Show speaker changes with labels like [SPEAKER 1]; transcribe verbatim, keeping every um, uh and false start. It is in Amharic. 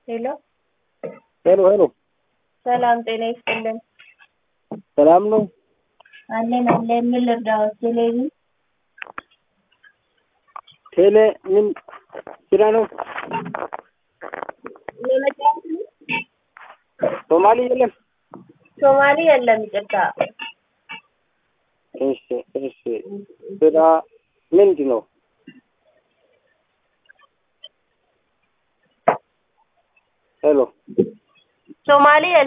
[SPEAKER 1] ሄሎ
[SPEAKER 2] ሄሎ ሄሎ
[SPEAKER 1] ሰላም ጤና ይስጥልን።
[SPEAKER 2] ሰላም ነው
[SPEAKER 1] አለን አለን። ምን ልርዳዎት? ቴሌቪ
[SPEAKER 2] ቴሌ ምን ስራ ነው?
[SPEAKER 1] ለመጫወት ነው?
[SPEAKER 2] ሶማሊ የለም
[SPEAKER 1] ሶማሊ የለም። ይቅርታ።
[SPEAKER 2] እሺ እሺ ስራ ምንድን ነው? ሄሎ
[SPEAKER 1] ሶማሊ